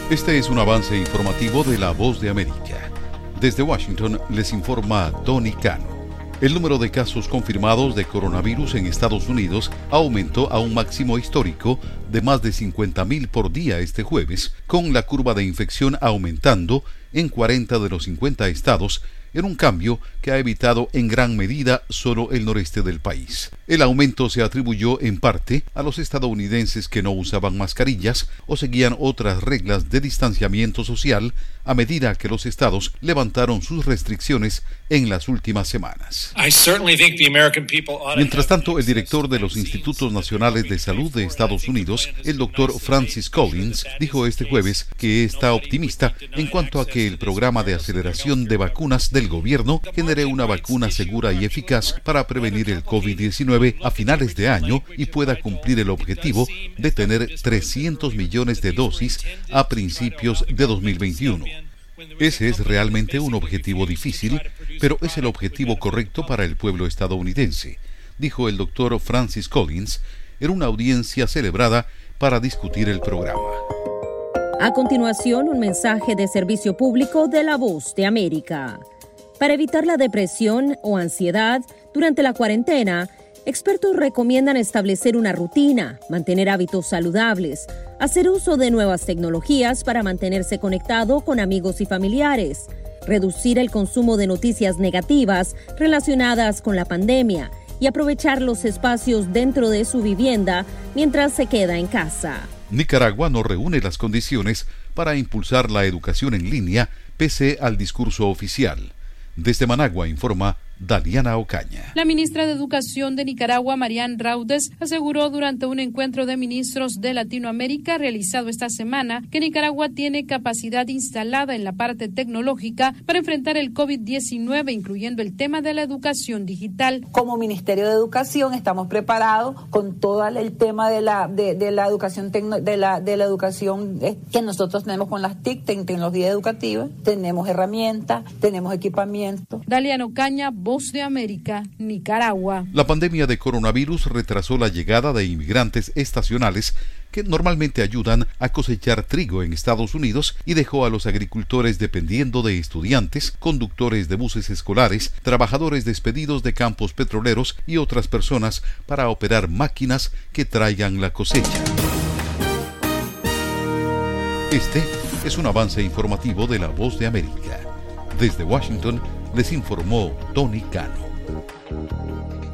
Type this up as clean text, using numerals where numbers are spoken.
Este es un avance informativo de La Voz de América. Desde Washington les informa Tony Cano. El número de casos confirmados de coronavirus en Estados Unidos aumentó a un máximo histórico de más de 50,000 por día este jueves, con la curva de infección aumentando en 40 de los 50 estados, en un cambio que ha evitado en gran medida solo el noreste del país. El aumento se atribuyó en parte a los estadounidenses que no usaban mascarillas o seguían otras reglas de distanciamiento social a medida que los estados levantaron sus restricciones en las últimas semanas. Mientras tanto, el director de los Institutos Nacionales de Salud de Estados Unidos, el doctor Francis Collins, dijo este jueves que está optimista en cuanto a que el programa de aceleración de vacunas del gobierno genere una vacuna segura y eficaz para prevenir el COVID-19 a finales de año y pueda cumplir el objetivo de tener 300 millones de dosis a principios de 2021. Ese es realmente un objetivo difícil, pero es el objetivo correcto para el pueblo estadounidense, dijo el doctor Francis Collins en una audiencia celebrada para discutir el programa. A continuación, un mensaje de servicio público de La Voz de América. Para evitar la depresión o ansiedad durante la cuarentena, expertos recomiendan establecer una rutina, mantener hábitos saludables, hacer uso de nuevas tecnologías para mantenerse conectado con amigos y familiares, reducir el consumo de noticias negativas relacionadas con la pandemia y aprovechar los espacios dentro de su vivienda mientras se queda en casa. Nicaragua no reúne las condiciones para impulsar la educación en línea pese al discurso oficial. Desde Managua informa Daliana Ocaña. La ministra de Educación de Nicaragua, Marian Raudes, aseguró durante un encuentro de ministros de Latinoamérica realizado esta semana que Nicaragua tiene capacidad instalada en la parte tecnológica para enfrentar el COVID-19, incluyendo el tema de la educación digital. Como Ministerio de Educación estamos preparados con todo el tema de la educación de la educación que nosotros tenemos con las TIC, tecnología educativa, tenemos herramientas, tenemos equipamiento. Daliana Ocaña, Voz de América, Nicaragua. La pandemia de coronavirus retrasó la llegada de inmigrantes estacionales que normalmente ayudan a cosechar trigo en Estados Unidos y dejó a los agricultores dependiendo de estudiantes, conductores de buses escolares, trabajadores despedidos de campos petroleros y otras personas para operar máquinas que traigan la cosecha. Este es un avance informativo de La Voz de América. Desde Washington les informó Tony Cano.